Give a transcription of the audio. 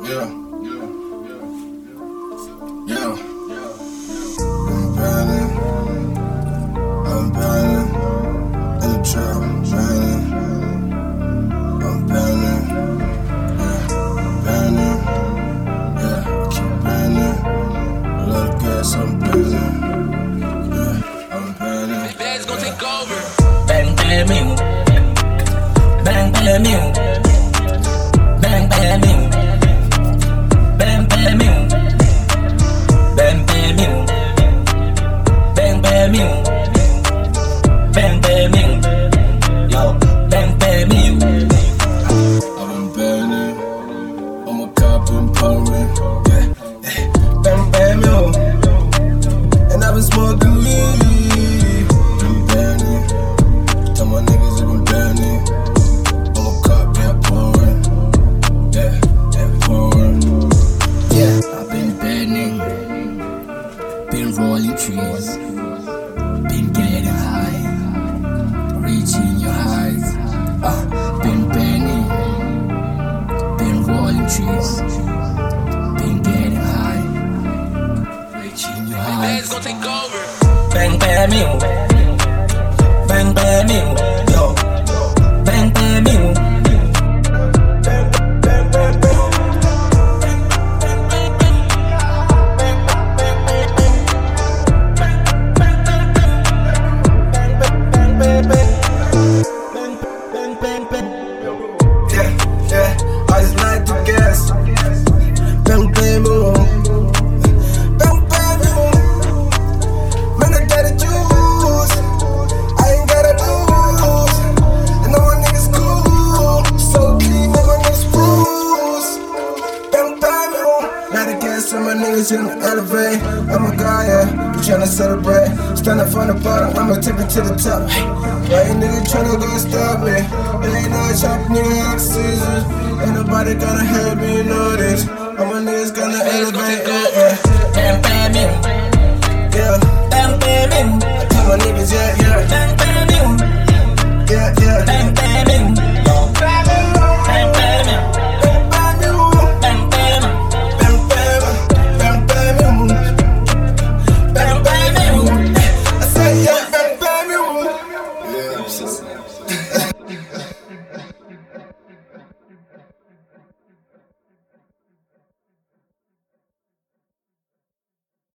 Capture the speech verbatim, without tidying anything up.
yeah, yeah. I'm burning, I'm burning in the trap, burning. I'm burning, yeah, burning, yeah. I keep burning. A lot of gas, I'm burning, yeah, I'm burning. Dad's gonna take over. Bang bang mew, bang bang mew, bang bang mew, bang bang mew, bang bang mew, bang bang mew, bang bang mew, yo, bang bang mew. I've been burning, I'm a cop and pouring, yeah, yeah. Bang bang mew, and I've been smoking weed. Been burning, tell my niggas I've been burning. I'm a cop, yeah, pouring, yeah, yeah, pouring. Yeah, I've been burning, been rolling trees, been getting high, reaching your heights. Uh, been burning, been rolling trees, been getting high, reaching your Dad's heights. gonna take over. Bang bang mew, bang bang mew, yo, bang bang mew. Yeah, yeah, I just like the gas. Bang bang boom, bang bang boom. Man, I got the juice, I ain't gotta lose. I know my niggas cool, so clean, know my niggas bruise. Bang bang boom, lot of gas on my niggas in the elevate. I'm a guy, yeah, you tryna celebrate. Stand up from the bottom, I'ma take it to the top. Why ain't nigga tryna go stop me? It ain't no chop, nigga, like scissors. Ain't nobody gonna help me know this. All my niggas gonna elevate, yeah, yeah. Bang bang mew, Yeah, bang bang mew.